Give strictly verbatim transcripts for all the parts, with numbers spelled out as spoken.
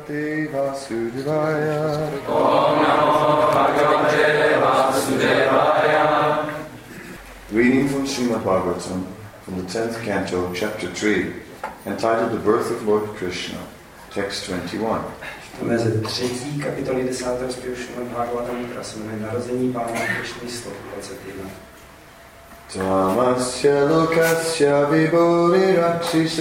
Bhagavate Vasudevaya. Om Namo Bhagavate Vasudevaya. Reading from Srimad Bhagavatam, from the tenth canto, chapter three, entitled The Birth of Lord Krishna, text twenty-one. Čteme ze třetí kapitoly desátého zpěvu Srimad Bhagavatam, která se jmenuje Narození Pána Krišny, sto dvacet jedna. Tamasya lokasya vibhori rakshisu.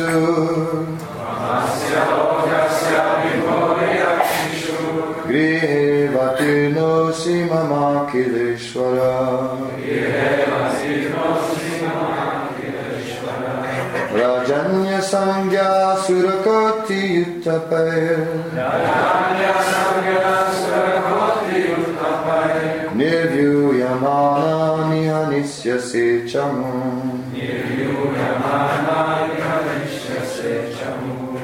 Tamasya lokasya vibhori rakshisu. Grihe vatirno simama kileshvara. Grihe vatirno simama kileshvara. Rajanya sangya surakoti uttapaye. Rajanya sangya surakoti uttapaye. Nirvyuyamana nihanisya sechamu. Nirvyuyamana nihanisya sechamu.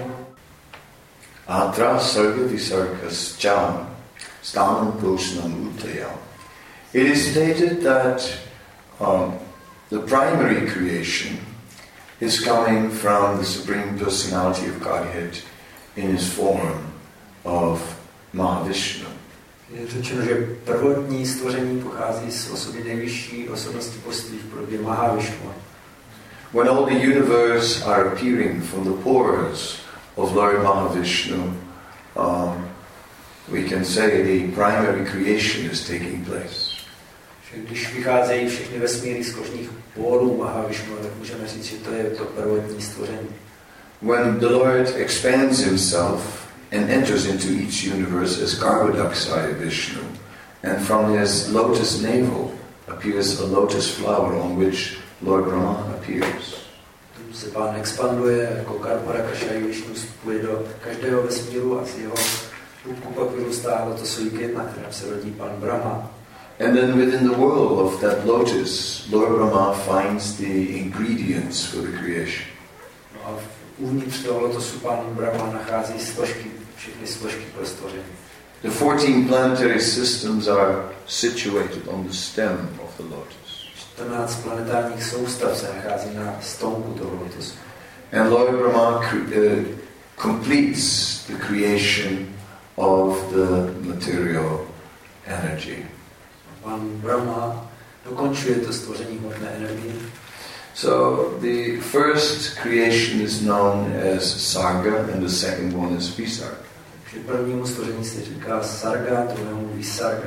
Atra sarga visargas jam stanam proshnam uttaya. It is stated that um, the primary creation is coming from the Supreme Personality of Godhead in his form of Mahavishnu. Je řečeno, že prvotní stvoření pochází z osoby nejvyšší osobnosti božství v podobě Mahavišnu. When all the universe are appearing from the pores of Lord Mahavishnu, um, we can say the primary creation is taking place. Když vycházejí všechny vesmíry z kožních pólů Mahavišnu, tak můžeme říct, že to je to prvotní stvoření. When the Lord expands himself and enters into each universe as Garbhodakshaya Vishnu, and from his lotus navel appears a lotus flower on which Lord Brahma appears. Tam se Pán expanduje jako Garbhodakshaya Vishnu, vstupuje do každého vesmíru a z jeho pupku pak vyrůstá lotosový květ, na kterém se rodí Pán Brahma. And then within the world of that lotus, Lord Brahma finds the ingredients for the creation. No a uvnitř toho lotosu Pán Brahma nachází složky, všechny složky pro stvoření. The fourteen planetary systems are situated on the stem of the lotus. čtrnáct planetárních soustav se nachází na stonku toho lotosu. And Lord Brahma uh, completes the creation of the material energy. Pán Brahma dokončuje to stvoření hmotné energie. So the first creation is known as Sarga and the second one is Visarga. Takže prvnímu stvoření se říká Sarga, druhému Visarga.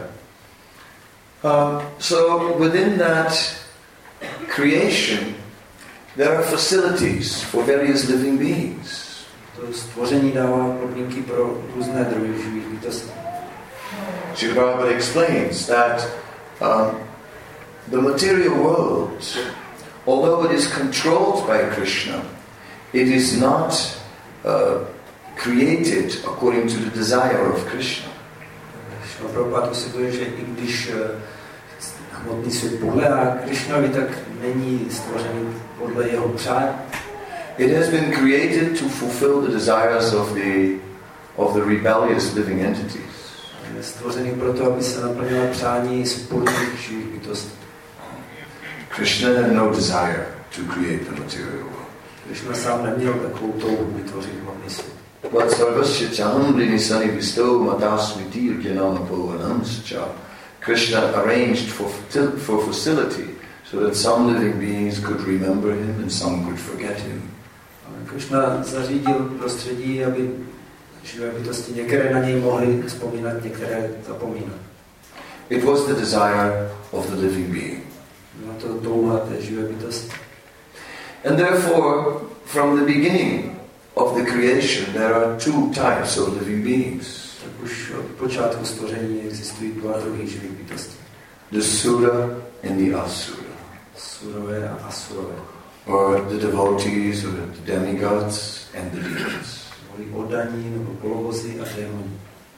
Um, so within that creation there are facilities for various living beings. To stvoření dává podmínky pro různé druhy živých bytostí. Srila Prabhupada explains that um, the material world, although it is controlled by Krishna, it is not uh, created according to the desire of Krishna. Srila Prabhupada vysvětluje, že i když hmotný svět podléhá Krishnovi, tak není stvořený podle jeho přání. It has been created to fulfill the desires of the of the rebellious living entities. Je stvořený proto, aby se naplnila přání společných živých bytostí. Krishna had no desire to create the material world. Krishna sám neměl takovou touhu vytvořit hmotný svět. But sarvasya chaham linisani visto matasmiti jnanapovanamscha. Krishna arranged for for facility so that some living beings could remember him and some could forget him. Krishna zařídil prostředí, aby živé bytosti některé na něj mohly vzpomínat, některé zapomínat. It was the desire of the living being. Byla to touha té živé bytosti. And therefore, from the beginning of the creation, there are two types of living beings. Tak už od počátku stvoření existují dva druhy živých bytostí. The Sura and the Asura. Surové a asurové. Or the devotees or the demigods and the demons. Byli oddaní nebo polovozy a démoni.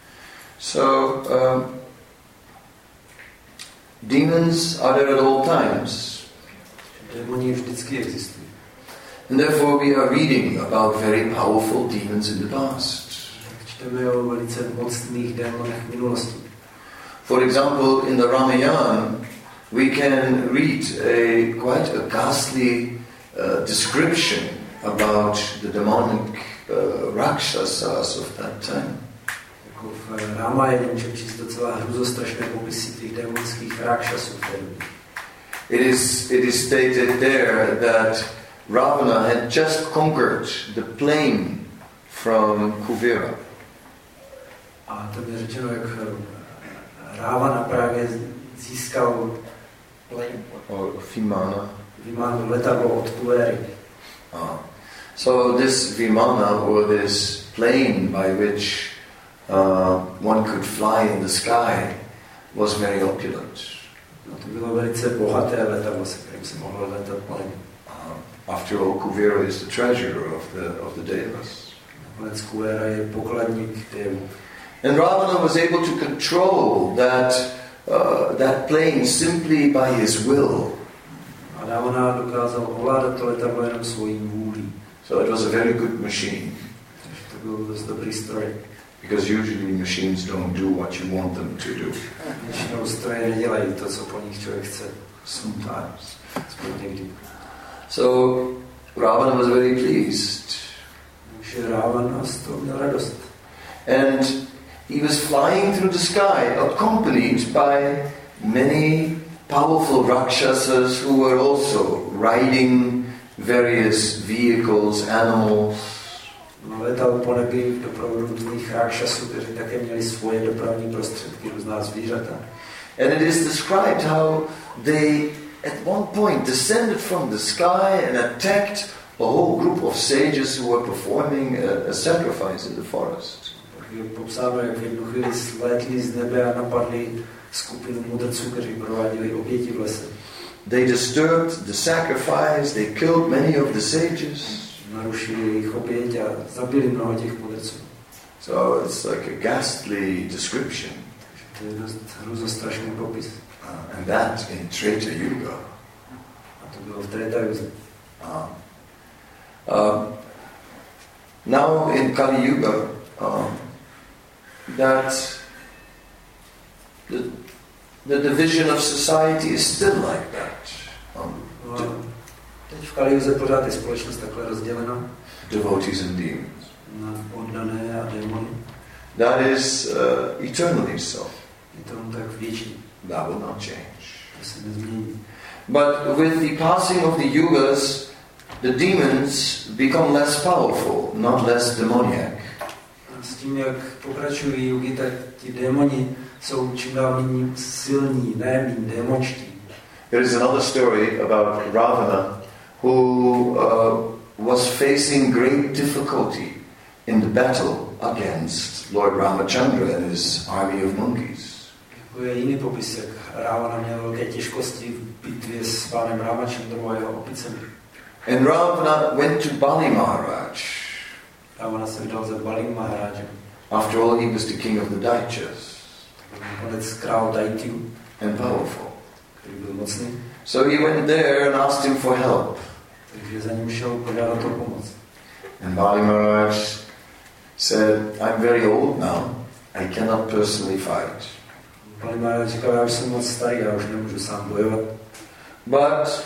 So, um, demons are there at all times. Démoni vždycky existují. And therefore we are reading about very powerful demons in the past. Čteme o velice mocných démonech minulosti. For example, in the Ramayana, we can read a quite a ghastly uh, description about the demonic uh, rakshasas of that time. v Rámajáně můžeme číst docela hruzostrašné popisy těch démonských rákšasů. It is, it is stated there that Ravana had just conquered the plain from Kuvera. A tam je řečeno, jak Ravana právě získal plain. Or Vimana. Vimana, letadlo od Kuvery. Ah. So this Vimana, or this plane by which uh, one could fly in the sky, was very opulent. No, to bylo velice bohaté letadlo, se kterým se mohlo letat plain. Uh, after all, Kuvera is the treasurer of the of the Devas. Nakonec Kuvera je pokladník Devů. And Ravana was able to control that uh, that plane simply by his will. A Ravana dokázal ovládat to letadlo jenom svojí vůlí. So it was a very good machine. Takže to byl dost dobrý stroj. Because usually machines don't do what you want them to do. Většinou stroje nedělají to, co po nich člověk chce. Sometimes. Aspoň někdy. So Ravana was very pleased. Takže Ravana z toho měl radost. And he was flying through the sky, accompanied by many powerful Rakshasas who were also riding various vehicles, animals. No, letal po nebi v doprovodu různých rákšasů, kteří také měli svoje dopravní prostředky, různá zvířata. And it is described how they at one point descended from the sky and attacked a whole group of sages who were performing a, a sacrifice in the forest. Tak je popsáno, jak v jednu chvíli slétli z nebe a napadli skupinu mudrců, kteří prováděli oběti v lese. They disturbed the sacrifice, they killed many of the sages. Narušili jejich oběť a zabili mnoho těch mudrců. So it's like a ghastly description. Takže to je dost hruzostrašný popis. Uh, and that in Treta Yuga. A to bylo v Treta-juze. Uh, uh, now in Kali Yuga, uh, that the, the division of society is still like that. Um, No, teď v Kali-juze pořád je společnost takhle rozdělena devotees and demons. na oddané a démony. That is uh, eternally so. Je to tak věčný. That will not change. To se nezmění. But with the passing of the yugas, the demons become less powerful, not less demoniac. A s tím, jak pokračují jugy, tak ti démoni jsou čím dál méně silní, ne méně démonští. There is another story about Ravana, who uh, was facing great difficulty in the battle against Lord Ramachandra and his army of monkeys. Jako je jiný popis, jak Ravana měl velké těžkosti v bitvě s pánem Ramachandrou a jeho opicemi. And Ravana went to Bali Maharaj. Ravana se vydal za Bali Maharajem. After all, he was the king of the Daityas Nakonec král Daityu, and powerful. který byl mocný. So he went there and asked him for help. Takže za ním šel požádat o pomoc. And Bali Maharaj said, I'm very old now. I cannot personally fight. Bali Maharaj říkal, já už jsem moc starý, já už nemůžu sám bojovat. But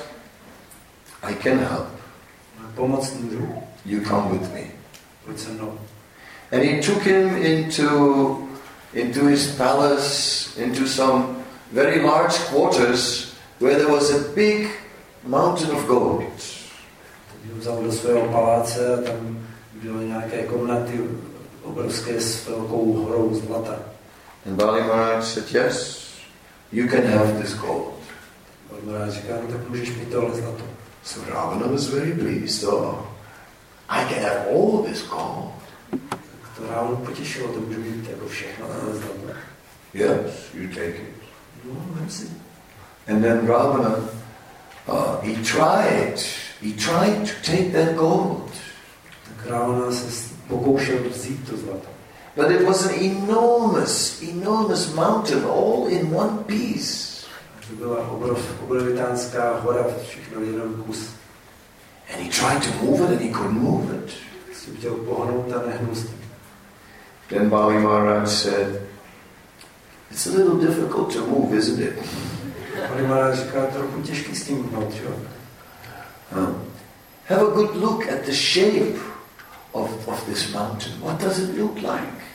I can help. Pomoc můžu. You come with me. Pojď se mnou. And he took him into, into his palace, into some very large quarters where there was a big mountain of gold. Takže vzal do svého paláce a tam byly nějaké komnaty obrovské s velkou horou zlata. And Bali Maharaj said, yes, you can have this gold. Bali Maharaj říká, no tak můžeš mít tohle zlato. So Ravana was very pleased. Oh, I can have all this gold. Tak to Ravanu potěšilo, to můžu mít jako všechno tohle zlato. Yes, you take it. No, vem si. And then Ravana, uh, he tried, he tried to take that gold. Tak Ravana se pokoušel vzít to zlato. But it was an enormous, enormous mountain all in one piece. To byla obrov, obrovitánská hora, všechno v jeden kus. And he tried to move it and he couldn't move it. Si chtěl pohnout a nehnul s tím. Then Bali Maharaj said, it's a little difficult to move, isn't it? Bali Maharaj říká, trochu těžký s tím hnout, jo? Um, have a good look at the shape of, of this mountain. What does it look like?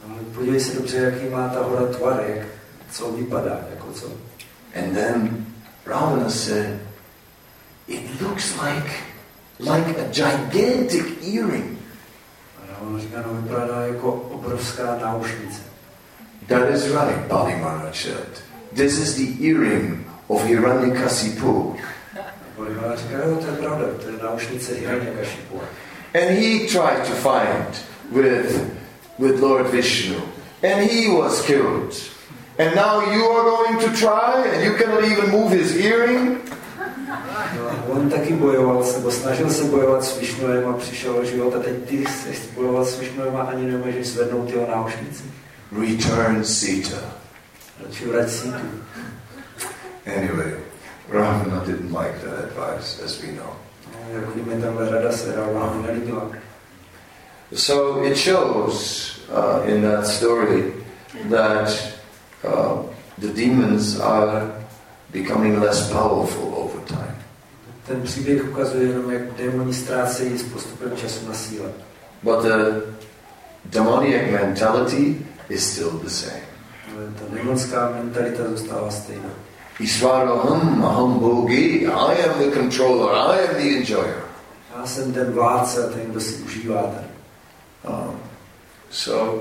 Ale podívej se dobře, jaký má ta hora tvar, jak, co vypadá, jako co. And then Ravana said, it looks like, like a gigantic earring. A Ravana říká, no vypadá jako obrovská náušnice. That is right, Bali Maharaj said. This is the earring of Hiranyakasipu. Bali Maharaj říká, jo, to je pravda, to je náušnice Hiranyakashipu. And he tried to fight with, with Lord Vishnu. And he was killed. And now you are going to try and you cannot even move his earring? No, on taky bojoval, nebo snažil se bojovat s Višnuem a přišel o život a teď ty jsi bojoval s Višnuem a ani nemůžeš zvednout jeho náušnici. Return Sita. Radši vrať Situ. Anyway, Ravana didn't like that advice, as we know. No, jak vidíme, tahle rada se Ravana nelíbila. So it shows uh, in that story that uh, the demons are becoming less powerful over time. Ten příběh ukazuje jenom, jak démoni ztrácejí s postupem času na síle. But the demoniac mentality is still the same. Ale ta démonská mentalita zůstává stejná. Isvaraham aham bhogi, I am the controller, I am the enjoyer. Já jsem ten vládce a ten, kdo si užívá ten. Um, so,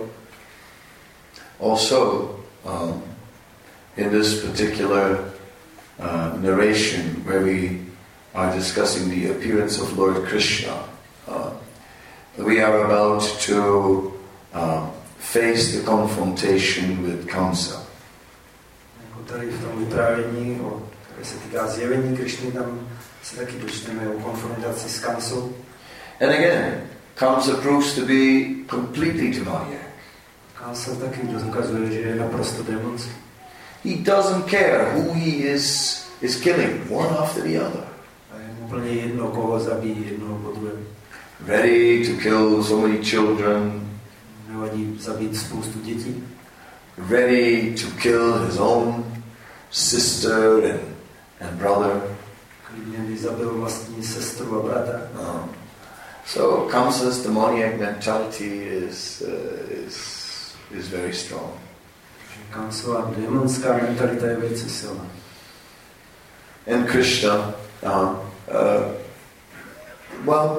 also, um, in this particular uh, narration where we are discussing the appearance of Lord Krishna, uh, we are about to uh, face the confrontation with Kamsa. Jako tady v tom vyprávění, o, které se týká zjevení Krišny, tam se taky dočteme o konfrontaci s Kamsou. And again, Kamsa proves to be completely demoniac. Kamsa taky dokazuje, že je naprosto démonský. He doesn't care who he is is killing, one after the other. A je mu úplně jedno, koho zabíjí, jednoho po druhém. Ready to kill so many children. Nevadí zabít spoustu dětí. Ready to kill his own sister and, and brother. Klidně by zabil vlastní sestru a bratra. Um, so Kamsa's demoniac mentality is uh, is is very strong. Kamsova démonská mentalita je velice silná. And Krishna, uh, uh, well,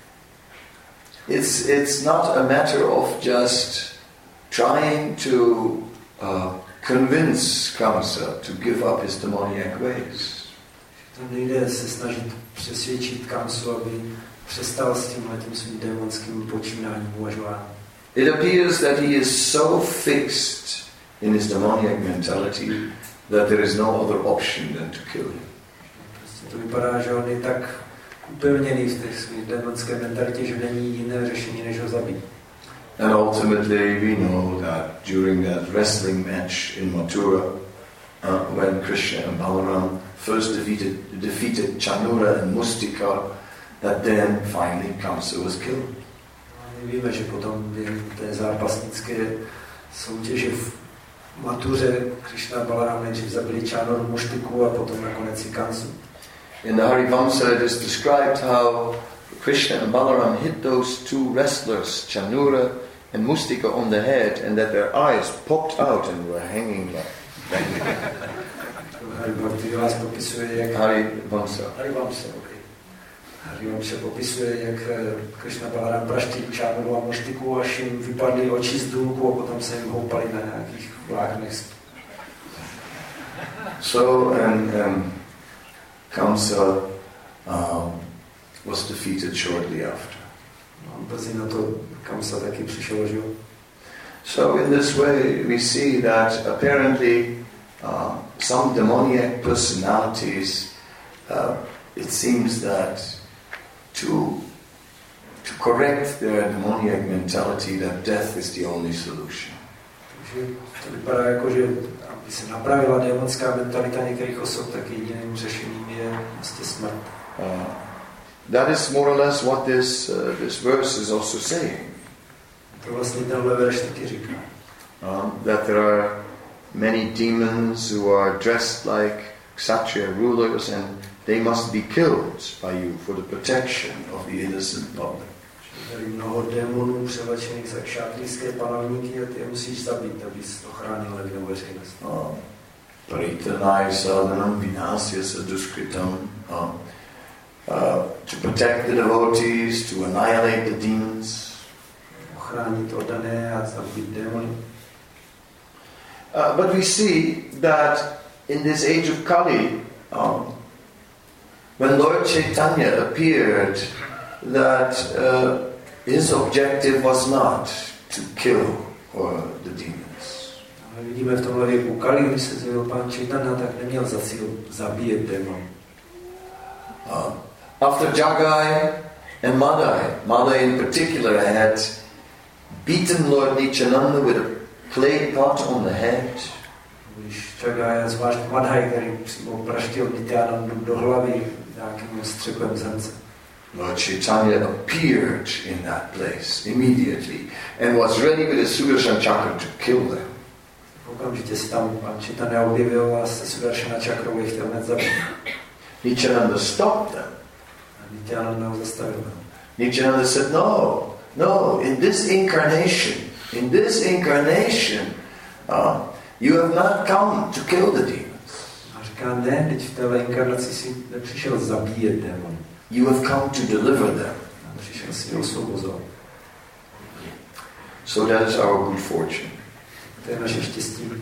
it's it's not a matter of just trying to uh, convince Kamsa to give up his demoniac ways. To nejde se snažit přesvědčit Kamsu, aby přestal s tímhletím svým démonským počínáním, uvažováním. It appears that he is so fixed in his demoniac mentality that there is no other option than to kill him. Prostě to vypadá, že on je tak upevněný v té své démonské mentalitě, že není jiné řešení, než ho zabít. And ultimately we know that during that wrestling match in Mathura, uh, when Krishna and Balaram first defeated, defeated Chanura and Mustika, that then finally Kamsa was killed. My víme, že potom během té zápasnické soutěže v Matuře Krishna a Balaram nejdřív zabili Čánoru, Muštiku a potom nakonec i Kamsu. In the Harivamsa it is described how Krishna and Balaram hit those two wrestlers, Chanura and Mustika, on the head, and that their eyes popped out and were hanging like Harivamsa popisuje, jak Harivamsa. Harivamsa, okay. Harivamsa popisuje, jak Krishna a Balaram praštili Čánoru a Muštiku, až jim vypadly oči z důlku a potom se jim houpali na nějakých vláknech. So, and, and Kamsa um, was defeated shortly after. No, brzy na to Kamsa taky přišel o život. So in this way we see that apparently uh, some demoniac personalities, uh, it seems that to, to correct their demoniac mentality, that death is the only solution. Takže to vypadá jako, že aby se napravila démonská mentalita některých osob, tak jediným řešením je vlastně smrt. Uh, that is more or less what this, uh, this verse is also saying. To vlastně tenhle verš taky říká. Um, that there are many demons who are dressed like Kshatriya rulers and they must be killed by you for the protection of the innocent public. Tady mnoho démonů převlečených za kšátrijské panovníky a ty je musíš zabít, abys ochránil nevinnou veřejnost. Uh, Paritanai sadhanam vinasya duskritam. Uh, uh, to protect the devotees, to annihilate the demons. Ochránit oddané a zabít démony. Uh, but we see that in this age of Kali, um, when Lord Chaitanya appeared, that uh, his objective was not to kill uh, the demons. Ale vidíme v tomhle věku Kali, když se zjevil pán Chaitanya, tak neměl za cíl zabíjet démon. Uh, after Jagai and Madai, Madai in particular had beaten Lord Nityananda with a clay pot on the head. Když Jagai, zvlášť Madhai, který přímo praštil Nityanandu do hlavy nějakým střepem z hrnce. Lord Chaitanya appeared in that place immediately and was ready with his Sudarshan chakra to kill them. Okamžitě se tam pan Chaitanya objevil a se Sudarshana čakrou je chtěl hned zabít. Nityananda stopped them. A Nityananda ho zastavil. Nityananda said, no, no, in this incarnation, in this incarnation, uh, you have not come to kill the demons. A říká, ne, teď v téhle inkarnaci si nepřišel zabíjet démon. You have come to deliver them. A přišel si osvobozovat. So that is our good fortune. To je naše štěstí.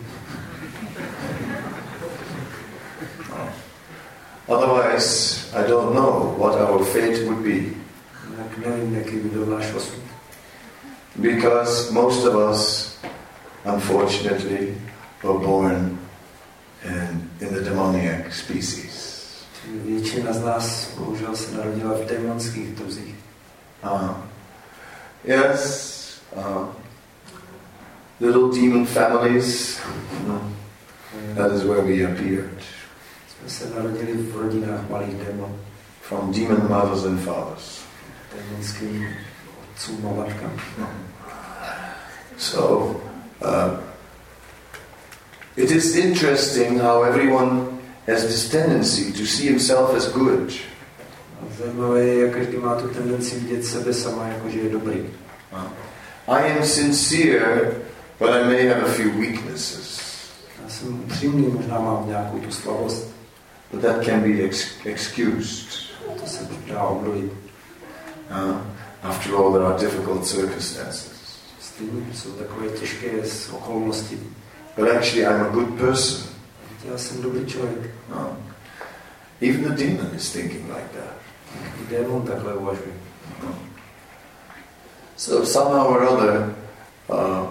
Otherwise, I don't know what our fate would be. Tak nevím, jaký by byl náš osud. Because most of us, unfortunately, were born in, in the demoniac species. Většina z nás bohužel se narodila v démonských druzích. Uh, yes, uh, little demon families, uh, that is where we appeared. Jsme se narodili v rodinách malých démonů. From demon mothers and fathers. Démonským otcům a matkám. So, uh, it is interesting how everyone has this tendency to see himself as good. Zajímavé je, jak každý má tu tendenci vidět sebe sama, jako že je dobrý. I am sincere, but I may have a few weaknesses. Já jsem upřímný, možná mám nějakou tu slabost. But that can be ex- excused. To se dá omluvit. Uh, after all, there are difficult circumstances. Stejně jsou takové těžké okolnosti. But actually, I'm a good person. Já jsem dobrý člověk. Uh, even the demon is thinking like that. I démon takhle uvažuje. Uh, so somehow or other, uh,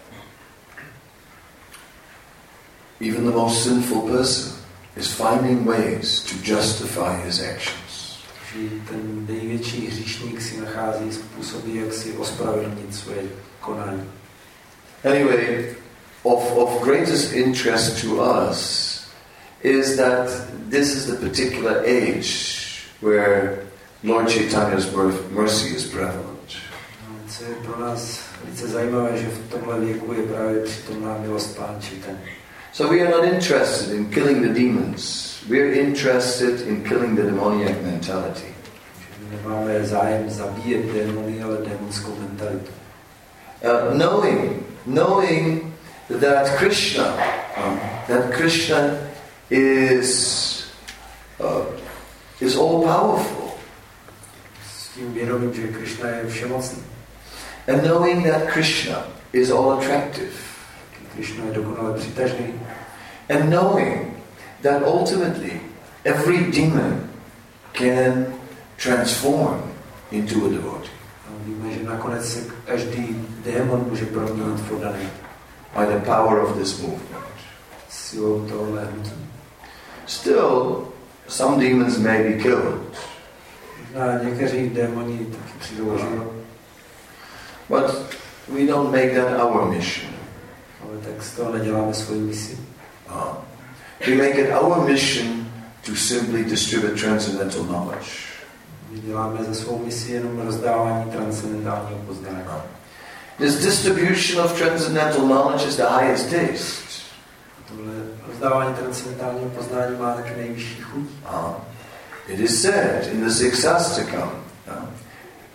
even the most sinful person is finding ways to justify his actions. Že ten největší hříšník si nachází způsoby, jak si ospravedlnit svoje konání. Anyway, of, of greatest interest to us is that this is the particular age where Lord Chaitanya's mercy is prevalent. Co je pro nás velice zajímavé, že v tomhle věku je právě přítomná milost Pána Chaitanya. So we are not interested in killing the demons. We are interested in killing the demoniac mentality. Nemáme zájem zabíjet démony, ale démonskou mentalitu. Uh, knowing, knowing that Krishna, um, that Krishna is uh, is all powerful. S tím vědomím, že Krishna je všemocný. And knowing that Krishna is all attractive. Krishna je dokonale přitažný. And knowing that ultimately every demon can transform into a devotee. A víme, že nakonec se každý démon může proměnit v oddaný. By the power of this movement. Silou tohle hnutí. Still, some demons may be killed. Možná někteří démoni taky přijdou o život. But we don't make that our mission. Ale tak z toho neděláme svoji misi. Uh, we make it our mission to simply distribute transcendental knowledge. My děláme za svou misi jenom rozdávání transcendentálního poznání. Uh, this distribution of transcendental knowledge is the highest taste. Tohle rozdávání transcendentálního poznání má taky nejvyšší chuť. Uh, it is said in the Sixth Astakam uh,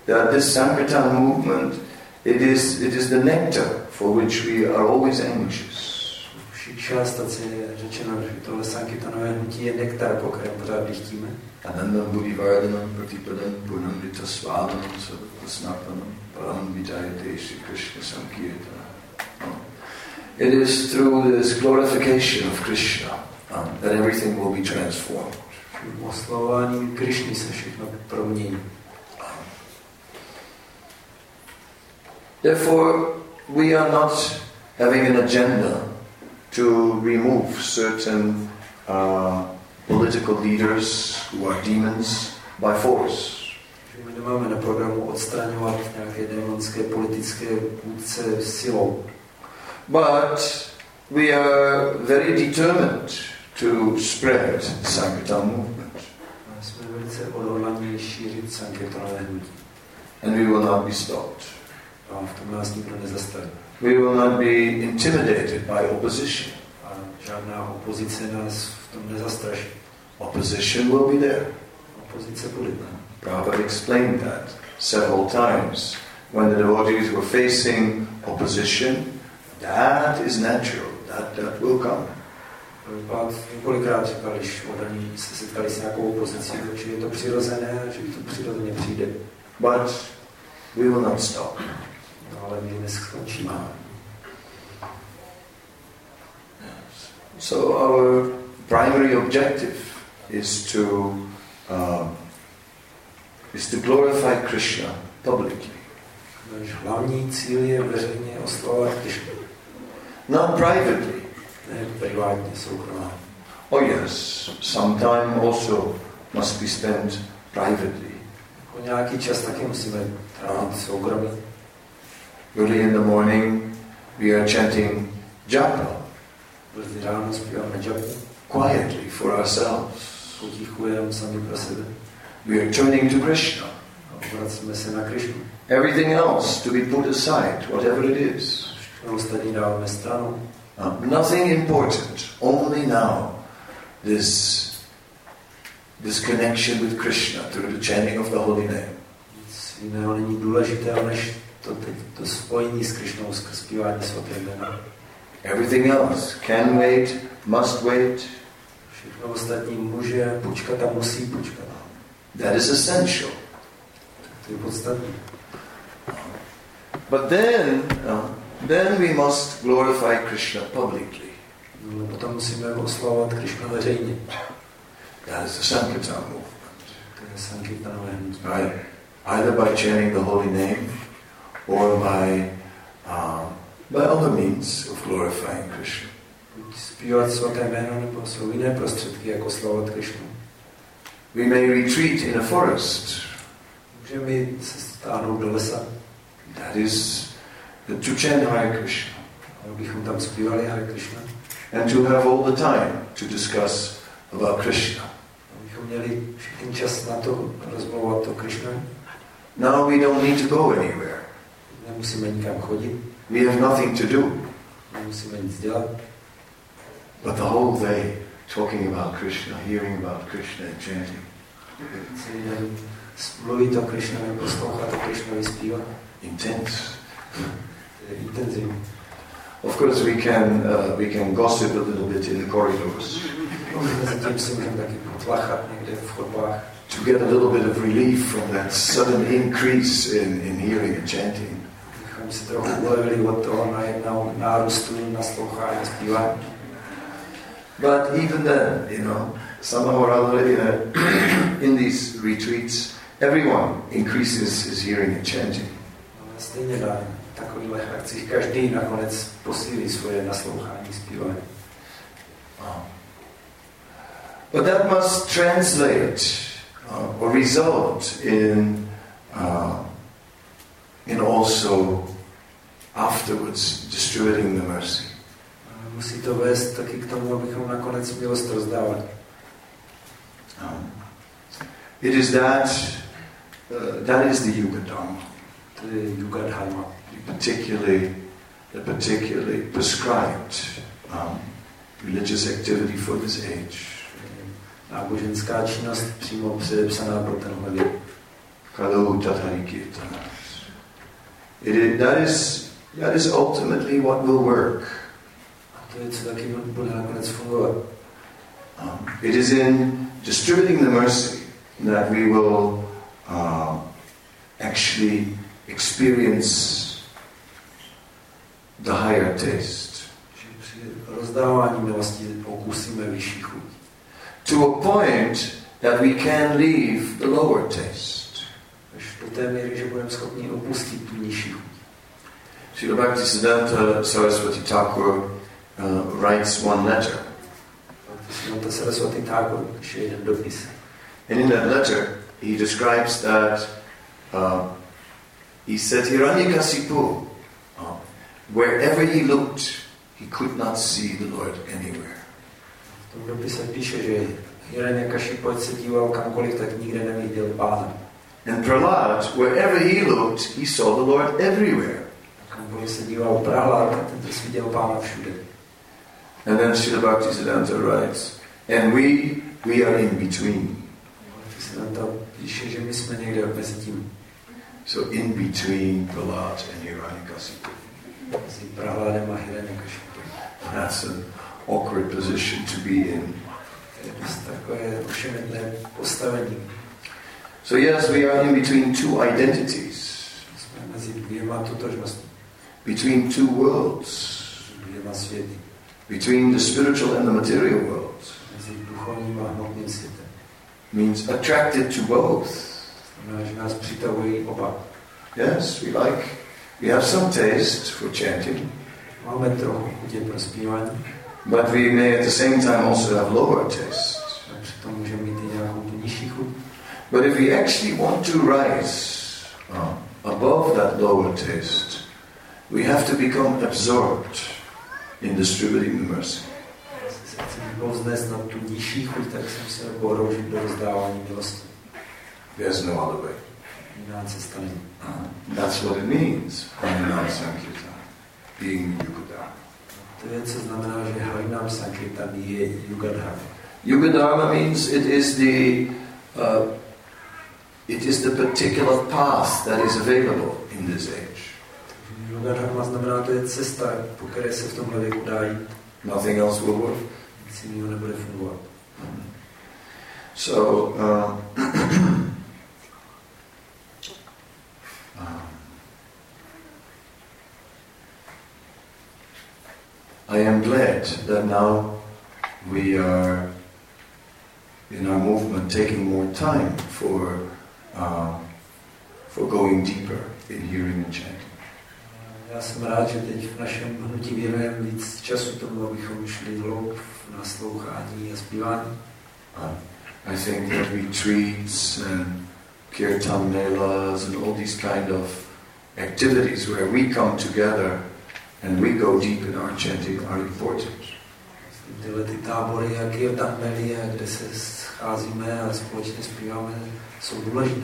that this Sankirtan movement, it is, it is the nectar for which we are always anxious. V Šikšástaci je řečeno, že tohle Sankitanové hnutí je nektar, po kterém pořád dychtíme. Anandam buddhivardhanam pratipadam purnamrita svadanam sarvasnapanam param vidayate Shri Krishna Sankirtana. It is through this glorification of Krishna um, that everything will be transformed. Oslavování Krišny se všechno promění. Therefore, we are not having an agenda to remove certain uh, political leaders who are demons by force. My nemáme na programu odstraňovat nějaké démonské politické vůdce silou. But we are very determined to spread the Sankirtan movement. Jsme velice odhodlaní šířit Sankirtanové hnutí. And we will not be stopped. A v tom nás nikdo nezastaví. We will not be intimidated by opposition. A žádná opozice nás v tom nezastraší. Opposition will be there. Opozice bude. Prabhupada explained that several times. When the devotees were facing opposition, that is natural. That, that will come. Pád několikrát říkal, když oddaní se setkali s nějakou opozicí, že je to přirozené, že to přirozeně přijde. But we will not stop. No, ale my neskončíme. So our primary objective is to uh, is to glorify Krishna publicly. Náš hlavní cíl je veřejně oslavovat Krishnu. Not privately. Ne privátně, soukromá. Oh yes, some time also must be spent privately. Po nějaký čas taky musíme trávit soukromí. Early in the morning we are chanting japa. Brzy ráno zpíváme japu. Quietly for ourselves. Potichu jenom sami pro sebe. We are turning to Krishna. A obracíme se na Krishnu. Everything else to be put aside, whatever it is. Všechno ostatní dáváme stranou. Uh, nothing important, only now this, this connection with Krishna through the chanting of the holy name. Nic jiného není důležitého, než to, teď, to spojení s Krishnou, skrz zpívání svaté jména. Everything else can wait, must wait. Všechno ostatní může počkat a musí počkat. That is essential. To je podstatné. But then, uh, then we must glorify Krishna publicly. No, potom musíme oslavovat Krishna veřejně. That is the Sankirtan movement. To je Sankirtanové hnutí. Right? Either by chanting the holy name, or by uh, by other means of glorifying Krishna. Buď zpívat svaté jméno, nebo jsou jiné prostředky, jak oslavovat Krishnu. We may retreat in a forest. Můžeme se stáhnout do lesa. That is to chant Hare Krishna. Abychom tam zpívali Hare Krishna. And to have all the time to discuss about Krishna. Abychom měli všechny čas na to rozmlouvat o Krishna. Now we don't need to go anywhere. Nemusíme nikam chodit. We have nothing to do. Nemusíme nic dělat. But the whole day talking about Krishna, hearing about Krishna and chanting. Celý den mluvit o Krishna, poslouchat o Krishnovi, zpívat. Intense. To je intenzivní. Of course we can uh, we can gossip a little bit in the corridors. Zatím si můžeme taky potlachat někde v chodbách. To get a little bit of relief from that sudden increase in, in hearing and chanting. Abychom si trochu ulevili od toho najednou nárůstu naslouchání a zpívání. But even then, you know, somehow or other, uh, in these retreats, everyone increases his hearing and chanting. Ale stejně na takových akcích každý nakonec posílí svoje naslouchání, zpívání. Oh. But that must translate uh, or result in uh, in also afterwards distributing the mercy. Musí to vést taky k tomu, abychom nakonec milost rozdávali. Um, it is that uh, that is the Yuga Dharma. To je Yuga Dharma. Particularly, the particularly prescribed um, religious activity for this age. Náboženská činnost přímo předepsaná pro tenhle věk. Kalu Tatari Kirtanas. It is, that is that is ultimately what will work. A to je, co taky bude nakonec fungovat. Um, it is in distributing the mercy that we will uh, actually experience the higher taste. Při rozdávání milosti okusíme vyšší chuť. To a point that we can leave the lower taste. Až do té míry, že budeme schopni opustit tu nižší chuť. Srila Bhaktisiddhanta Saraswati Thakur uh, writes one letter. Bhaktisiddhanta Saraswati Thakur píše jeden dopis. And in that letter he describes that uh, he said Hiranyakasipu, uh, wherever he looked, he could not see the Lord anywhere. V tom dopise píše, že Hiranyakasipu, ať se díval kamkoliv, tak nikde neviděl Pána. And Prahlad, wherever he looked, he saw the Lord everywhere. Kamkoliv se díval Prahlad, tak ten si viděl Pána všude. And then Srila Bhaktisiddhanta writes, and we, we are in between. Bhaktisiddhanta píše, že my jsme někde mezi tím. So in between Prahlad and Hiranyakasipu. Mezi Prahladem a Hiranyakasipu. That's an awkward position to be in. To je takové ošemetné postavení. So yes, we are in between two identities. Jsme mezi dvěma totožnostmi. Between two worlds. Dvěma světy. Between the spiritual and the material world. Mezi duchovním a hmotným světem. Means attracted to both. Znamená, že nás přitahují oba. Yes, we like, we have some taste for chanting. Máme trochu chutě pro zpívání. But we may at the same time also have lower taste. A přitom můžeme mít i nějakou tu nižší chuť. But if we actually want to rise uh, above that lower taste, we have to become absorbed in distributing the mercy. Jestli se chceme povznést na tu nižší chuť, tak se musíme poroužit do rozdávání milosti. There's no other way. Jiná cesta není. Uh, that's what it means, Harinam Sankirtan, being Yugadharma. To je, co znamená, že Harinam Sankirtan je Yugadharma. Yugadharma means it is the uh, it is the particular path that is available in this age. Yugadharma znamená, to je cesta, po které se v tomhle věku dá jít. Nothing else will work. Nic jiného nebude fungovat. So, uh, I am glad that now we are in our movement taking more time for uh, for going deeper in hearing and chanting. Já jsem rád, že teď v našem hnutí věnujeme víc času tomu, abychom šli hloub v naslouchání a zpívání. Uh, I think that retreats and kirtan melas and all these kind of activities where we come together and we go deep in our chanting are important. Tyhle ty tábory a kirtan mely, kde se scházíme a společně zpíváme, jsou důležité.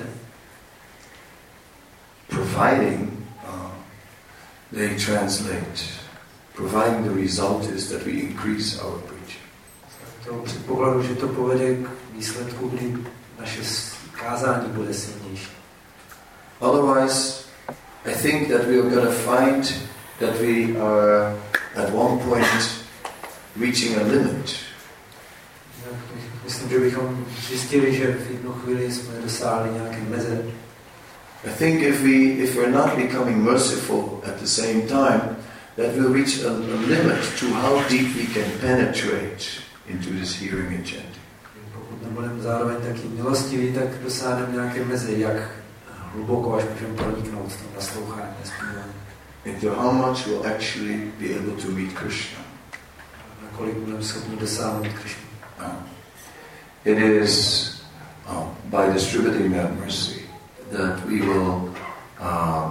Providing uh, they translate, providing the result is that we increase our preaching. To předpokladu, že to povede k výsledku, kdy naše kázání bude silnější. Otherwise, I think that we are going to find that we are at one point reaching a limit. Myslím, že bychom zjistili, že v jednu chvíli jsme dosáhli nějaké meze. I think if we if we're not becoming merciful at the same time, that we'll reach a, a limit to how deep we can penetrate into this hearing and chanting. Pokud nebudeme zároveň taky milostiví, tak dosáhneme nějaké meze, jak hluboko až můžeme proniknout v tom naslouchání a zpívání. Into how much we'll actually be able to meet Krishna. Nakolik budeme schopni dosáhnout Krishna. Uh, it is uh, by distributing that mercy that we will uh,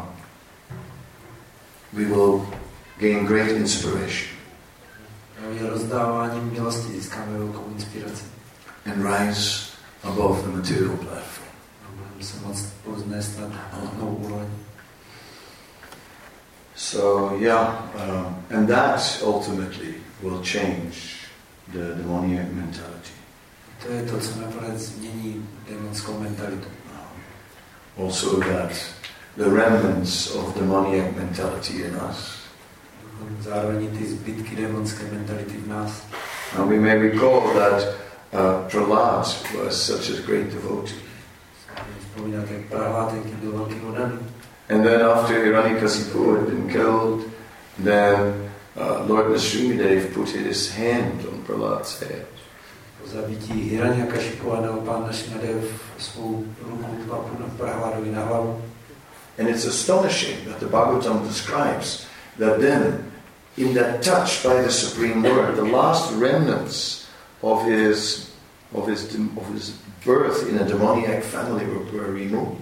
we will gain great inspiration. Právě rozdáváním milosti získáme velkou inspiraci. And rise above the material platform. A budeme se moct povznést na hmotnou úroveň. So yeah, um, and that ultimately will change the demoniac mentality. To je to, co nakonec změní démonskou mentalitu. also that the remnants of demoniac mentality in us. Zároveň ty zbytky démonské mentality v nás. And we may recall that uh, Prahlad was such a great devotee. Vzpomínáte, jak Prahlad, jaký byl velký odaný. And then after Hiranyakasipu had been killed, then uh, Lord Nrsimhadev put his hand on Prahlad's head. Po zabití Hiranyakasipu dal pán Nrsimhadev svou ruku papu na Prahladovi na hlavu. And it's astonishing that the Bhagavatam describes that then, in that touch by the Supreme Lord, the last remnants of his of his of his birth in a demoniac family were, were removed.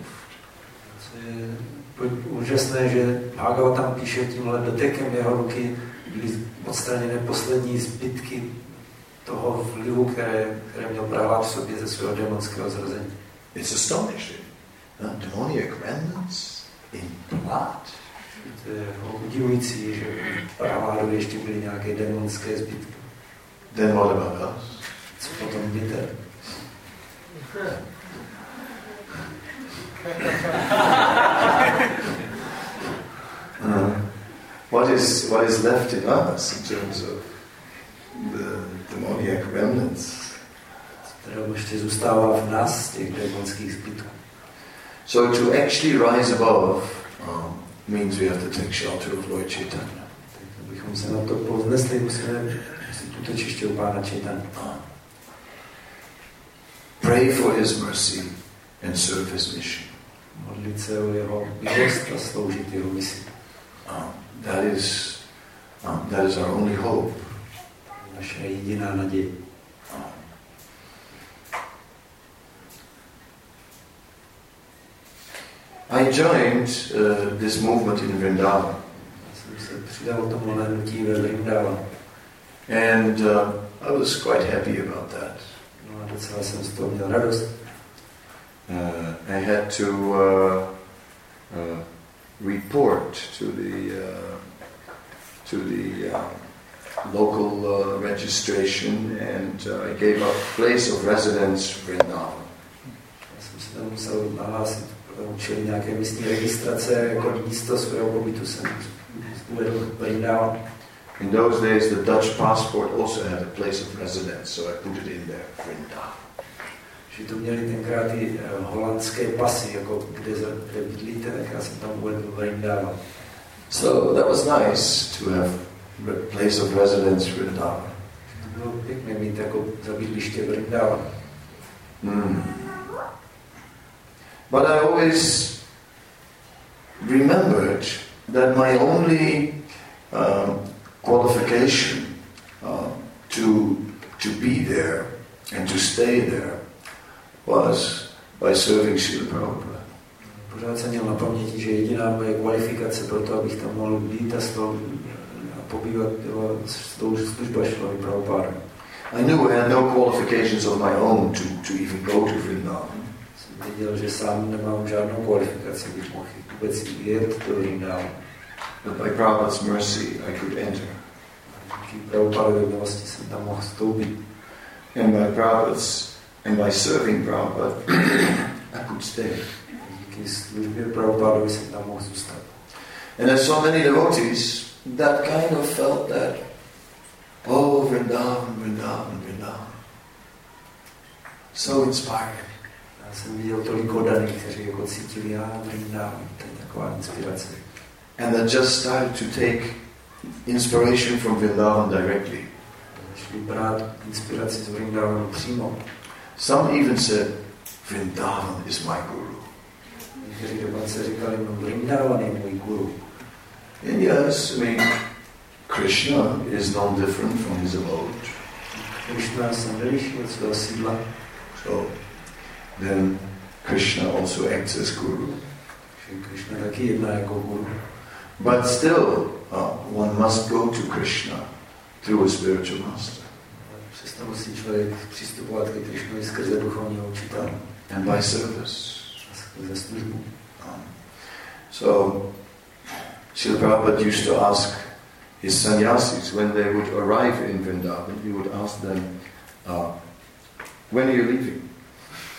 Je úžasné, že Bhagavatam píše tímhle dotekem jeho ruky byly odstraněné poslední zbytky toho vlivu, které, které měl Prahlad v sobě ze svého démonského zrození. It's astonishing. Uh, demoniac remnants in blood. To je udivující, že v Prahladovi ještě byly nějaké démonské zbytky. Then what about us? Co potom byte? uh, what is what is left in us in terms of the demoniac remnants? Které ještě zůstává v nás, těch démonských zbytků. So to actually rise above um, means we have to take shelter of Lord Chaitanya. Abychom se na to povznesli, musíme si útočiště u Pána Chaitanya. Pray for his mercy and serve his mission. Modlit se o jeho milost a sloužit jeho misi. Um, that is um, that is our only hope. Naše jediná naděje. Um, I joined uh, this movement in Vrindavan. Já jsem se přidal tomu hnutí ve Vrindavan. And uh, I was quite happy about that. No a docela jsem z toho měl radost. Uh, I had to uh, uh, report to the uh, to the uh, local uh, registration, and uh, I gave up place of residence Vrindavan. Já jsem se tam musel nahlásit, učili nějaké místní registrace, jako místo svého pobytu jsem uvedl Vrindavan. In those days, the Dutch passport also had a place of residence, so I put it in there, Vrindavan. Že to měli tenkrát i uh, holandské pasy, jako kde, kde bydlíte, tak já jsem tam uvedl Vrindavan. So that was nice to have a place of residence Vrindavan. To bylo pěkné mít jako za bydliště Vrindavan. Mm. But I always remembered that my only um, qualification uh, to to be there and to stay there was by serving Srila Prabhupada. Pořád jsem měl na paměti, že jediná moje kvalifikace pro to, abych tam mohl být a, stol, a pobývat, byla služba Srila Prabhupada. I knew I had no qualifications of my own to, to even go to Vrindavan. Jsem věděl, že sám nemám žádnou kvalifikaci, abych mohl vůbec jet do Vrindavan. But by Prabhupada's mercy I could enter. Díky Prabhupadově milosti jsem tam mohl vstoupit. And by Prabhupada's and by serving Prabhupada I could stay. Díky službě Prabhupadovi jsem tam mohl zůstat. And there's so many devotees that kind of felt that, oh, Vrindavan, Vrindavan, Vrindavan. So inspiring. Já jsem viděl tolik oddaných, kteří jako cítili, já Vrindavan, to je taková inspirace. And that just started to take inspiration from Vrindavan directly. Šli brát inspiraci z Vrindavanu přímo. Some even said, Vrindavan is my guru. Někteří dokonce říkali, no Vrindavan je můj guru. And yes, I mean, Krishna is no different from his abode. Krishna se neliší od svého sídla. So then Krishna also acts as guru. Krishna taky jedná jako guru. But still, uh, one must go to Krishna through a spiritual master. Přesto musí člověk přistupovat ke Krishnovi skrze duchovního učitele. And by service. A skrze službu. Um, so, Srila Prabhupada used to ask his sannyasis when they would arrive in Vrindavan, he would ask them, uh, when are you leaving?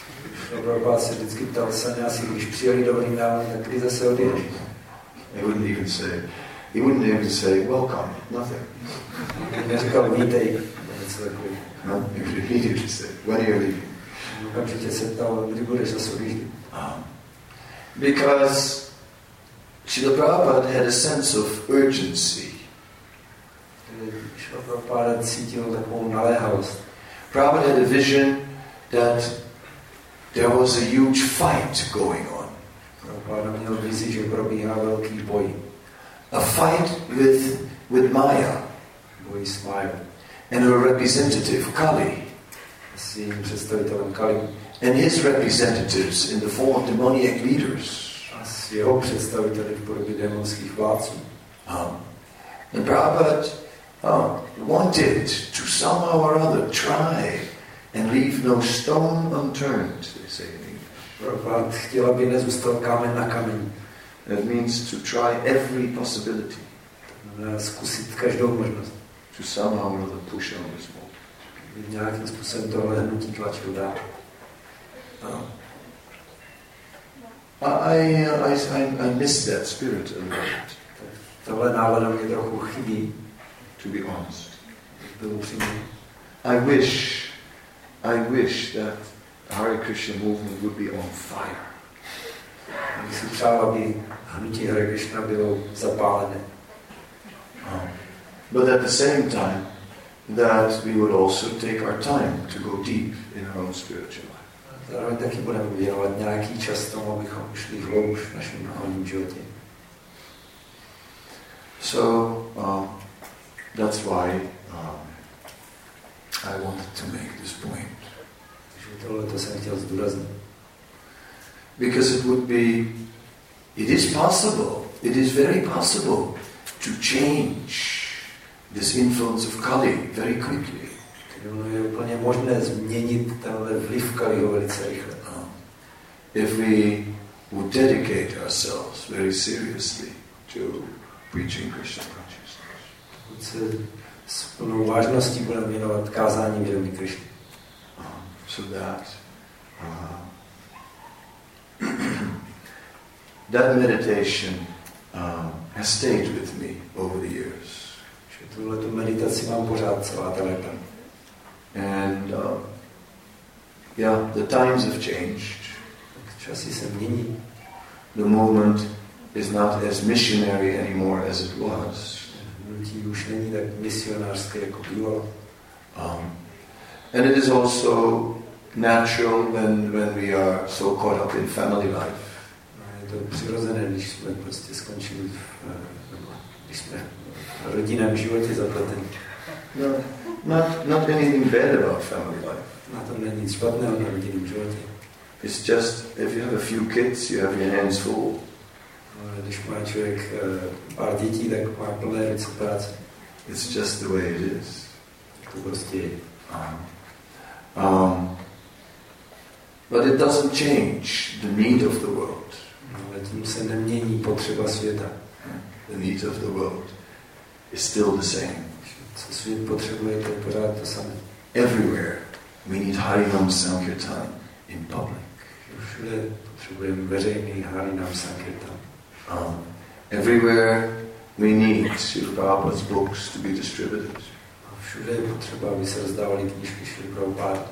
Prabhupada se vždycky ptal saňásy, když přijeli do Vrindávan, tak kdy zase odjedeš? He wouldn't even say, he wouldn't even say, welcome, nothing. Neříkal vítej. No, he would immediately say, when are you leaving? Okamžitě se ptal, kdy budeš zase odjíždět. Um, because Srila Prabhupada had a sense of urgency. Srila Prabhupada cítil takovou naléhavost. Prabhupada had a vision that there was a huge fight going on. Prabhupada měl vizi, že probíhá velký boj. A fight with, with Maya. Boj s Mayou. And her representative, Kali. S jejím představitelem Kali. And his representatives in the form of demoniac leaders. A s jeho představiteli v podobě démonských vládců. Um, and Prabhupada uh, wanted to somehow or other try and leave no stone unturned, they say in English. Prabhupada chtěl, aby nezůstal kámen na kameni. That means to try every possibility. Zkusit každou možnost. To somehow or other push on this wall. Nějakým způsobem tohle hnutí tlačil dál. Uh, I, I, I, I miss that spirit a lot. Tohle nálada mě trochu chybí. To be honest. Byl upřímný. I wish, I wish that the Hare Krishna movement would be on fire. Já bych si přál, aby hnutí Hare Krishna bylo zapálené. Um, but at the same time, that we would also take our time to go deep in our own spiritual life. Zároveň taky budeme věnovat nějaký čas tomu, abychom šli hloubš v našem duchovním životě. So um, that's why um, I wanted to make this point. Takže tohle to jsem chtěl zdůraznit. Because it would be, it is possible, it is very possible to change this influence of Kali very quickly. Je úplně možné změnit tenhle vliv Kaliho velice rychle. Um, if we would dedicate ourselves very seriously to preaching Krishna consciousness. Pokud se s plnou vážností budeme věnovat kázání vědomí Krishny. Um, so that uh, that meditation um, has stayed with me over the years. Že tuhletu meditaci mám pořád celá ta léta. And uh, yeah, the times have changed. Časy se mění. The movement is not as missionary anymore as it was. Hnutí už není tak misionářské, jako bývalo. Um, and it is also natural when, when we are so caught up in family life. Je to přirozené, když jsme prostě skončili v, když jsme v rodinném životě zapletení. No, not, not anything bad about family life. Na tom není nic špatného na rodinném životě. It's just, if you have a few kids, you have your hands full. Když má člověk pár dětí, tak má plné ruce práce. It's just the way it is. To prostě je. Um, um, but it doesn't change the need of the world. Ale tím se nemění potřeba světa. The need of the world is still the same. Co svět potřebuje, to je pořád to samé. Everywhere we need Harinam Sankirtan in public. Všude potřebujeme veřejný Harinam Sankirtan. Um, everywhere we need Srila Prabhupada's books to be distributed. A všude je potřeba, aby se rozdávaly knížky Srila Prabhupada.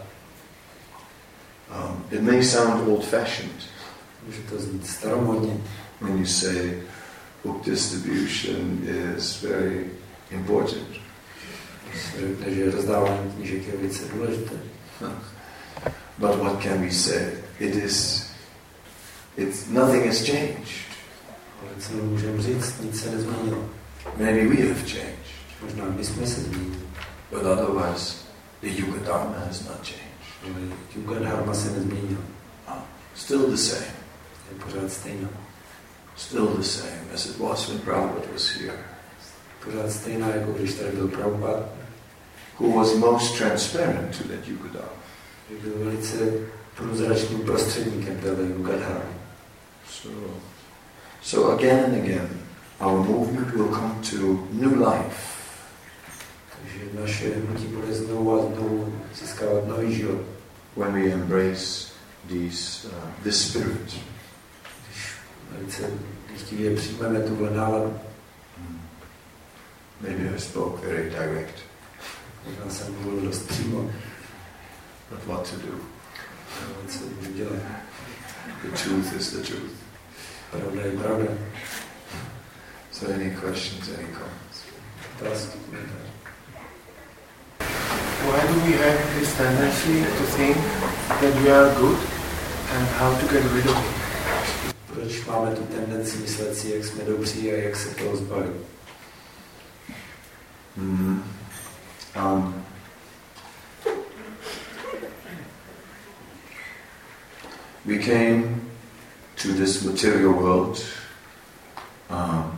Um, it may sound old-fashioned. Může to znít staromodně. When you say book distribution is very important. Takže rozdávání knížek je velice důležité. But what can we say? It is, it's, nothing has changed. Ale co můžeme říct, nic se nezměnilo. Maybe we have changed. Možná my jsme se změnili. But otherwise, the Yuga Dharma has not changed. Ale Yuga Dharma se nezměnil. Uh, still the same. Je pořád stejná. Still the same as it was when Prabhupada was here. Pořád stejná, jako když tady byl Prabhupada. Who was most transparent to that Yuga Dharma. Byl velice průzračným prostředníkem této Yuga Dharmy. So, so again and again, our movement will come to new life. Takže naše hnutí bude znovu a znovu získávat nový život. When we embrace these, uh, this spirit. Když velice chtivě přijmeme tuhle náladu. Maybe I spoke very direct. Možná jsem mluvil dost přímo. But what to do? Co můžu dělat? The truth is the truth. Pravda je pravda. So any questions, any comments? Otázky, komentáře. Why do we have this tendency to think that we are good and how to get rid of it? Proč máme tu tendenci myslet si, jak jsme dobří a jak se toho zbavit? Mm. Um, we came to this material world um,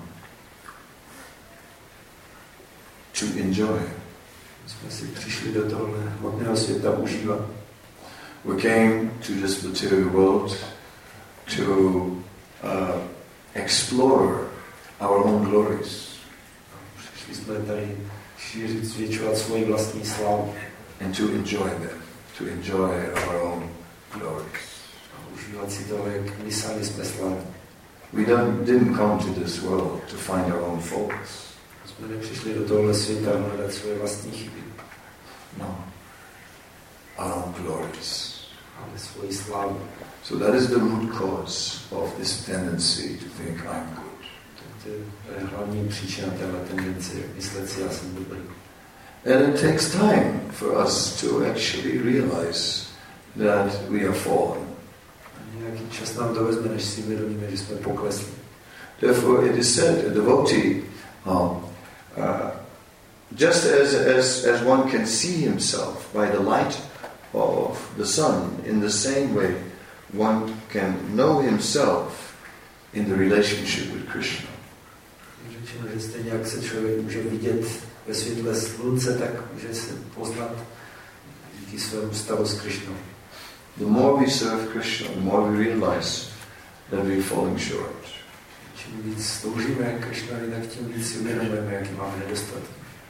to enjoy. Jsme si přišli do tohohle hmotného světa užívat. We came to this material world to uh, explore our own glories. Přišli jsme tady šířit, zvětšovat svoji vlastní slávu. And to enjoy them, to enjoy our own glories. A užívat si toho, jak my sami jsme slavní. We don't, didn't come to this world to find our own faults. Jsme nepřišli do tohohle světa hledat svoje vlastní chyby. No. Our own glories. Ale svoji slávu. So that is the root cause of this tendency to think I'm good. To je hlavní příčina téhle tendence, myslet si, já jsem dobrý. And it takes time for us to actually realize that we are fallen. A nějaký čas nám to vezme, než si uvědomíme, že jsme poklesli. Therefore it is said, a devotee, um, uh, just as, as, as one can see himself by the light of the sun, in the same way one can know himself in the relationship with Krishna. Řečeno, že stejně jak se člověk může vidět ve světle slunce, tak může se poznat díky svému stavu s Krishnou. The more we serve Krishna, the more we realize that we are falling short. Čím víc toužíme Krishnovi, tak tím víc si uvědomujeme, jaký máme nedostatek.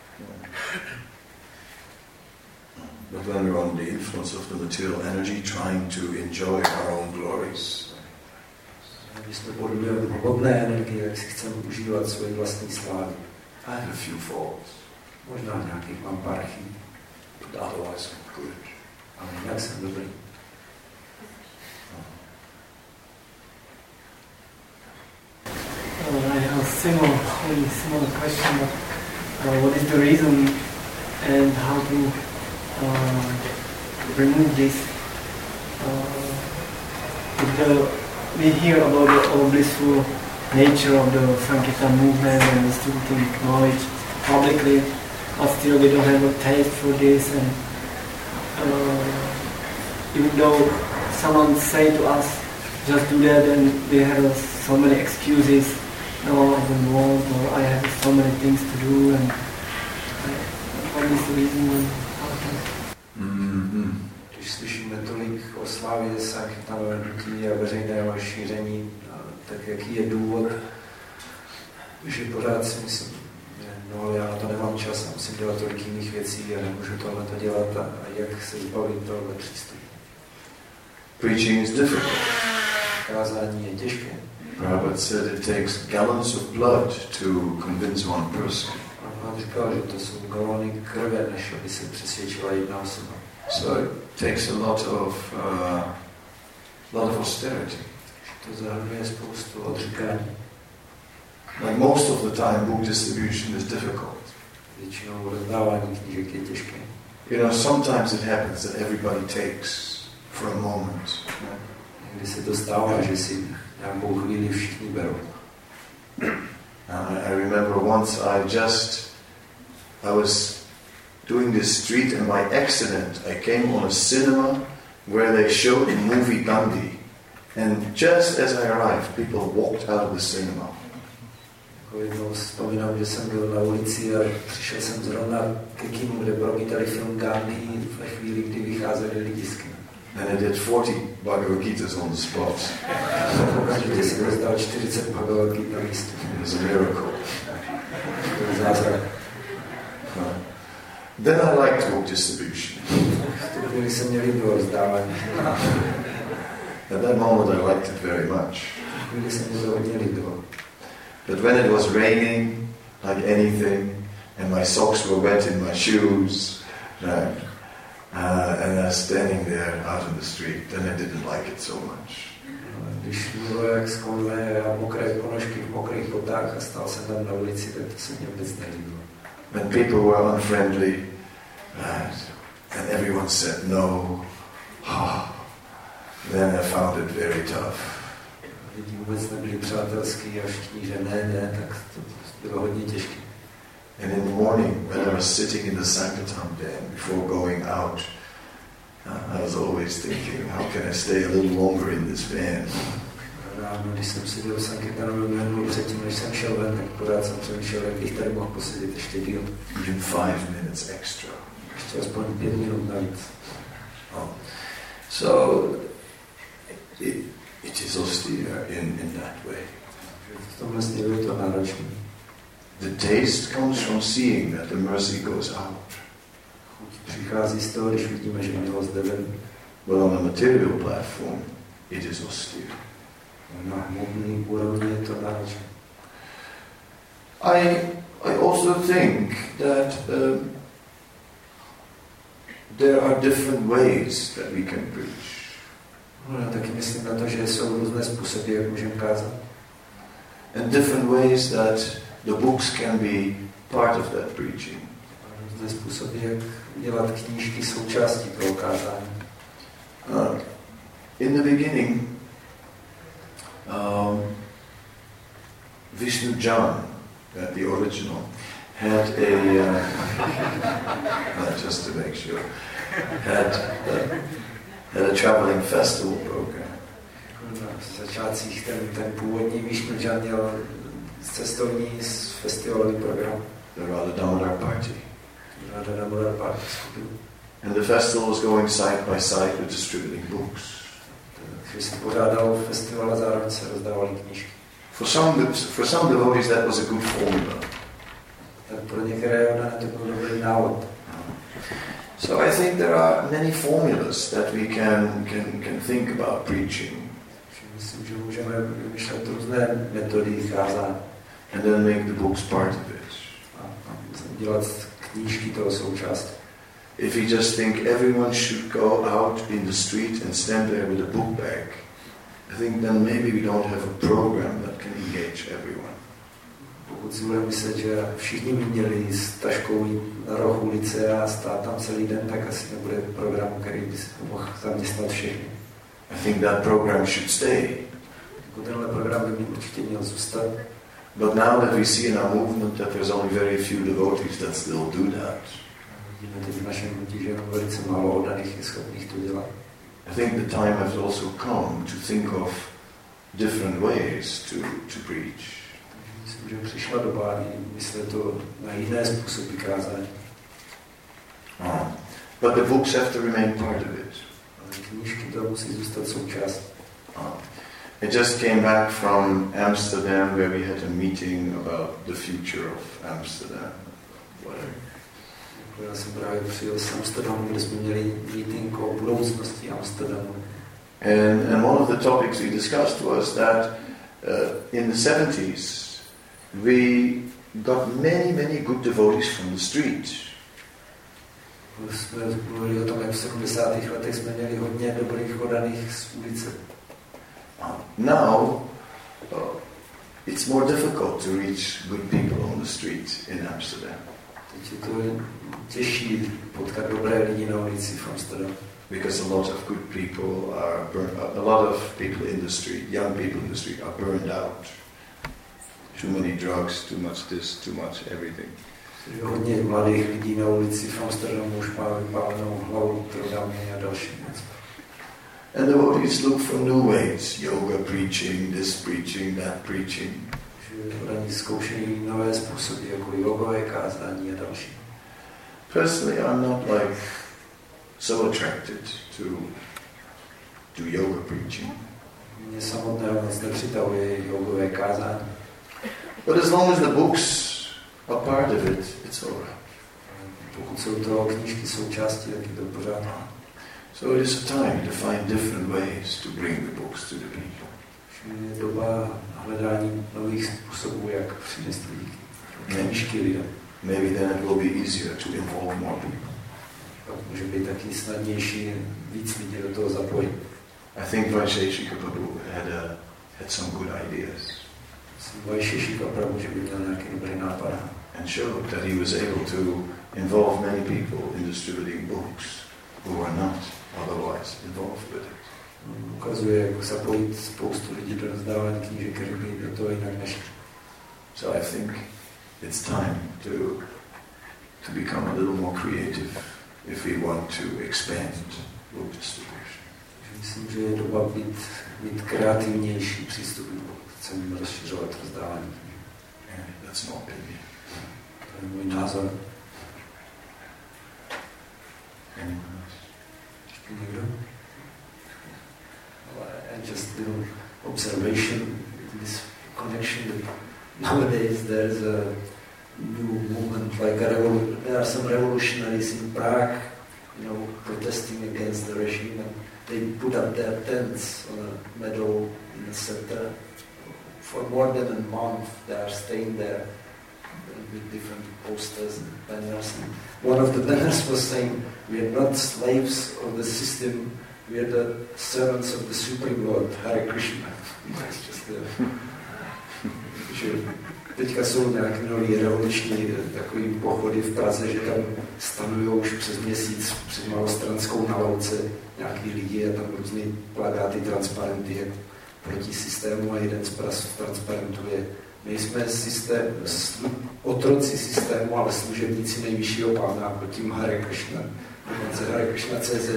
But when we're under the influence of the material energy, trying to enjoy our own glories, Když jsme pod vlivem hmotné energie, tak si chceme užívat svoji vlastní slávy. I have a few faults, Možná nějakých mám pár chyb, but otherwise I'm good. ale jinak jsem dobrý. Uh, I have a similar, really similar question, but uh, what is the reason and how to uh, remove this? Uh, with the, we hear about the all blissful nature of the Sankirtan movement and distributing knowledge publicly, but still we don't have a taste for this. And uh, even though someone say to us, just do that, and we have uh, so many excuses. No, I don't want, or I have so many things to do, and uh, what is the reason? Mm-hmm. Když slyšíme tolik o slávě Sankirtanové hnutí a veřejného šíření, tak jaký je důvod, že pořád si myslím, že no ale já na to nemám čas a musím dělat tolik jiných věcí a nemůžu tohle to dělat a, a jak se zbavit tohle přístupu. Preaching is difficult. Kázání je těžké. Prabhupada said it takes gallons of blood to convince one person. A on říkal, že to jsou galony krve, než aby se přesvědčila jedna osoba. So it takes a lot of, uh, lot of austerity. To zahrnuje spoustu odříkání. Like most of the time, book distribution is difficult. Většinou rozdávání knížek je těžké. You know, sometimes it happens that everybody takes for a moment. Někdy se to stává, že si nějakou chvíli všichni berou. Uh, I remember once I just, I was doing this street and by accident I came on a cinema where they showed the movie Gandhi. And just as I arrived, people walked out of the cinema. Jednou vzpomínám, že jsem byl na ulici a přišel jsem zrovna ke kinu, kde promítali film Gandhi ve chvíli, kdy vycházeli lidi z kina. And I did forty Bhagavad Gitas on the spot. Okamžitě jsem rozdal čtyřicet Bhagavad Gita listů. It was a miracle. To je zázrak. Uh, then I liked book distribution. V tu chvíli se mě líbilo rozdávání. At that moment I liked it very much. Chvíli se mi to hodně líbilo. But when it was raining, like anything, and my socks were wet in my shoes, right, uh, and I was standing there out in the street, then I didn't like it so much. Když bylo jak skonvé a mokré ponožky v mokrých botách a stál jsem tam na ulici, tak to se mi vůbec nelíbilo. When people were unfriendly, right, and everyone said no, oh, then I found it very tough. Lidi vůbec nebyli přátelský a všichni, že ne, ne, tak to bylo hodně těžké. And in the morning, when I was sitting in the Sankirtan den before going out, uh, I was always thinking, how can I stay a little longer in this van? Ráno, když jsem seděl v Sankirtanovém dnu předtím, než jsem šel ven, tak pořád jsem přemýšlel, jak bych tady mohl posedět ještě díl. Even five minutes extra. Ještě aspoň pět minut navíc. Oh. So, it, it is austere in, in that way. V tomhle směru je to náročné. The taste comes from seeing that the mercy goes out. Přichází z toho, když vidíme, že milost jde ven. But on a material platform, it is austere. Na hmotný úrovni je to náročné. I, I also think that um, there are different ways that we can preach. No, já taky myslím na to, že jsou různé způsoby, jak můžeme kázat. And different ways that the books can be part of that preaching. Různé způsoby, jak dělat knížky součástí toho kázání. Uh, in the beginning, um, Vishnu Jan, uh, the original, had a, uh, uh, just to make sure, had, uh, had a traveling festival program. V začátcích ten, ten původní Vishnu Jan měl cestovní festivalový program. The Radha Damodar Party. Radha Damodar Party skupinu. And the festival was going side by side with distributing books. Takže se pořádal festival a zároveň se rozdávaly knížky. For some, for some devotees that was a good formula. Tak pro některé ona to byl dobrý návod. So I think there are many formulas that we can, can, can think about preaching. Myslím, že můžeme vymýšlet různé metody kázání. And then make the books part of it. A dělat knížky toho součástí. If you just think everyone should go out in the street and stand there with a book bag, I think then maybe we don't have a program that can engage everyone. Pokud si budeme myslet, že všichni by měli s taškou jít na roh ulice a stát tam celý den, tak asi nebude program, který by se mohl zaměstnat všechny. I think that program should stay. Jako tenhle program by určitě měl zůstat. But now that we see in our movement that there's only very few devotees that still do that. Vidíme teď v našem hnutí, že jenom velice málo oddaných je schopných to dělat. I think the time has also come to think of different ways to, to preach. Myslím, že přišla doba, kdy myslet to na jiné způsoby kázání. Oh. But the books have to remain part of it. Ale knížky to musí zůstat součástí. Oh. I just came back from Amsterdam where we had a meeting about the future of Amsterdam. Whatever. Já jsem právě přijel z Amsterdamu, kde jsme měli meeting o budoucnosti Amsterdamu. And, and one of the topics we discussed was that uh, in the seventies we got many, many good devotees from the street. Jsme mluvili o tom, jak v sedmdesátých letech jsme měli hodně dobrých oddaných z ulice. Now, uh, it's more difficult to reach good people on the street in Amsterdam. Teď je to těžší potkat dobré lidi na ulici v Amsterdamu. Because a lot of good people are burned, a lot of people in the street, young people in the street are burned out. Too many drugs, too much this, too much everything. Hodně mladých lidí na ulici v Amsterdamu už má vypálenou hlavu drogami a další věc. And the devotees look for new ways, yoga preaching, this preaching, that preaching. Oni zkoušejí nové způsoby, jako jogové kázání a další. Personally, I'm not like so attracted to do yoga preaching. Mě samotného moc nepřitahuje jogové kázání. But as long as the books are part of it, it's all right. Pokud jsou to knížky součástí, tak je to pořád. So it is a time to find different ways to bring the books to the people. Je doba hledání nových způsobů, jak přinést knížky lidem. Maybe then it will be easier to involve more people. Pak může být taky snadnější víc lidí do toho zapojit. I think Vaisheshika Prabhu had, a, had some good ideas. Vaisheshika Prabhu, že by měl nějaký dobrý nápad. And showed that he was able to involve many people in distributing books who were not otherwise involved with it. Ukazuje, jak zapojit spoustu lidí do rozdávání knížek, které by do toho jinak nešli. So I think it's time to, to become a little more creative if we want to expand book distribution. Myslím, že je doba být, být kreativnější přístup, chceme rozšiřovat rozdávání. And that's my opinion. To je můj názor. Anyone else? Ještě někdo? And just little observation in this connection that nowadays there's a new movement like a revol- there are some revolutionaries in Prague, you know, protesting against the regime, and they put up their tents on a meadow in the center. For more than a month they are staying there with different posters and banners. And one of the banners was saying, "We are not slaves of the system, we are the servants of the Supreme Lord, Hare Krishna." It's just a, že teďka jsou nějaké nový revoluční takový pochody v Praze, že tam stanujou už přes měsíc před Malostranskou na louce nějaký lidi a tam různý plakáty, transparenty jak proti systému a jeden z transparentů je: my jsme systém, otroci systému, ale služebníci nejvyššího pána, a pod tím Hare Krishna. Dokonce Hare Krishna C Z.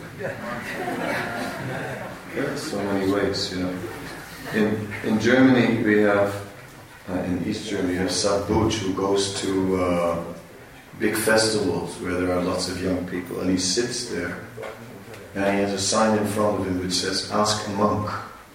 There are so many ways, you know. In in Germany we have, uh, in East Germany, we have Sadbuch who goes to uh, big festivals where there are lots of young people, and he sits there, and he has a sign in front of him which says, "Ask a monk."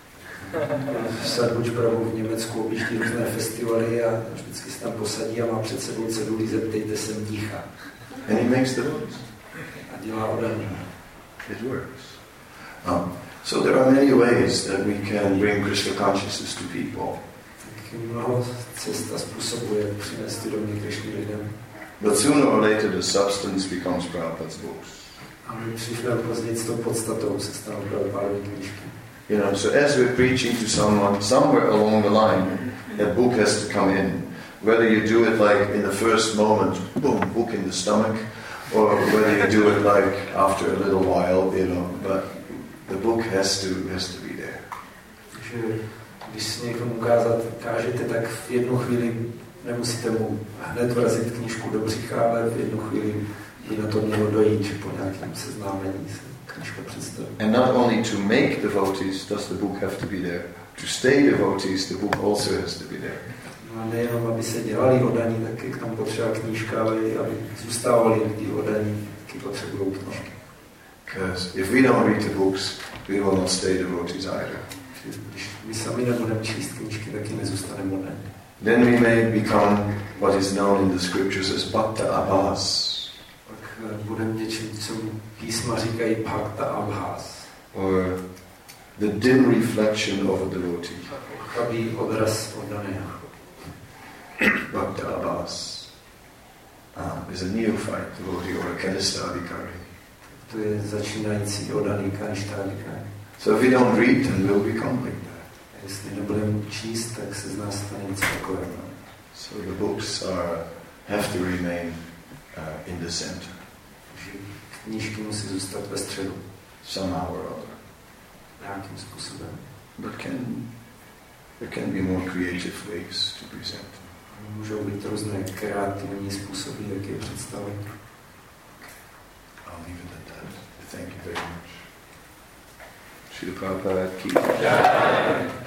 Sadbuch Prabhu v Německu objíždí různé festivaly a vždycky se tam posadí a má před sebou cedulí: zeptejte se mnicha. And he makes the rules. A dělá oddaní. It works. Um, so there are many ways that we can bring Krishna consciousness to people. Tak je mnoho cest a způsobů, jak přinést vědomí Krišny lidem. But sooner or later the substance becomes Prabhupada's books. A my přišli později s tou podstatou se stanou Prabhupádovy knížky. You know, so as we're preaching to someone, somewhere along the line, that book has to come in. Whether you do it like in the first moment, boom, book in the stomach, or whether you do it like after a little while, you know, but the book has to has to be there. Takže když si někomu ukázat, kážete, tak v jednu chvíli nemusíte mu hned vrazit knížku do břicha, ale v jednu chvíli by na to mělo dojít, že po nějakém seznámení se knížka představí. And not only to make devotees does the book have to be there. To stay devotees, the book also has to be there. No a nejenom, aby se dělali oddaní, tak je k tomu potřeba knížka, ale i aby zůstávali lidi oddaní, taky potřebují knížky. Because if we don't read the books, we will not stay devotees either. Když my sami nebudeme číst knížky, taky nezůstaneme oddaní. Then we may become what is known in the scriptures as Bhakta Abhas. Pak budeme něčím, co písma říkají Bhakta Abhas. Or the dim reflection of a devotee. Chabý odraz oddaného. Bhakta Abhas uh, is a neophyte devotee or a kanistadikari. To je začínající oddaný kanistadikari. So if we don't read, then we'll become like that. Jestli nebudeme číst, tak se z nás stane něco takového. So the books are have to remain uh, in the center. Knížky musí zůstat ve středu. Somehow or other. Nějakým způsobem. But can there can be more creative ways to present. Můžou být různé kreativní způsoby, jak je představit. I'll leave it at that. Thank you very much. Srila Prabhupada ki jai.